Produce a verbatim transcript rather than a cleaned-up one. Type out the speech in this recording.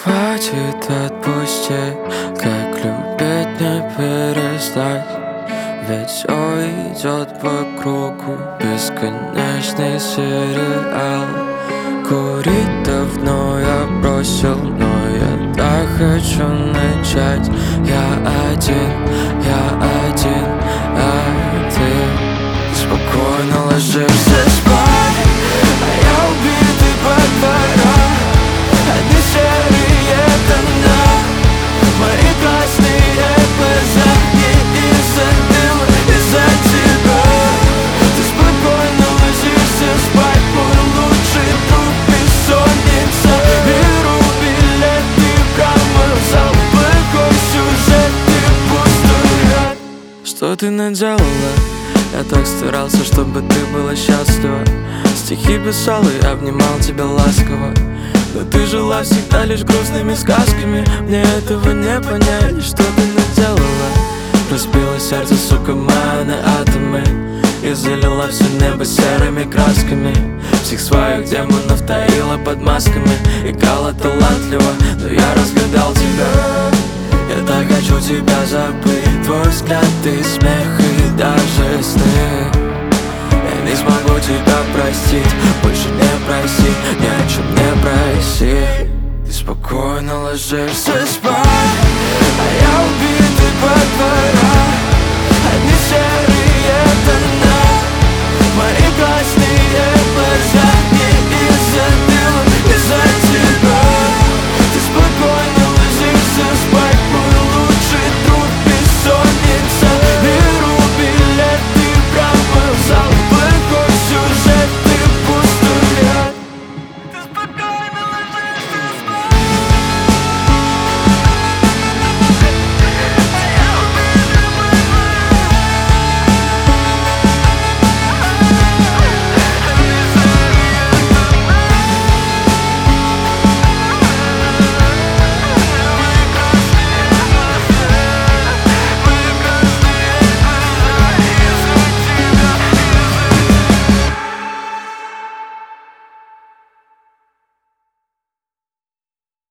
Хватит, отпусти, как любить не перестать. Ведь все идет по кругу, бесконечный сериал. Курить давно я бросил, но я так хочу начать. Я один, я один, а ты спокойно ложишься спать, а я убитый по дворам. Одни серые тона, мои красные глаза. Не из-за дыма, из-за тебя. Ты спокойно ложишься спать, мой лучший друг, бессонница. Беру билеты прямо в зал, плохой сюжет и пустой ряд. Что ты наделала? Я так старался, чтобы ты была счастлива. Стихи писал и обнимал тебя ласково, но ты жила всегда лишь грустными сказками. Мне этого не понять, что ты наделала. Разбила сердце, сука, моя на атомы, и залила все небо серыми красками. Всех своих демонов таила под масками, играла талантливо, но я разгадал тебя. Я так хочу тебя забыть, твой взгляд и смех, и даже сны. Я не смогу тебя простить, больше не проси, ни о чем не проси. Ты спокойно ложишься спать.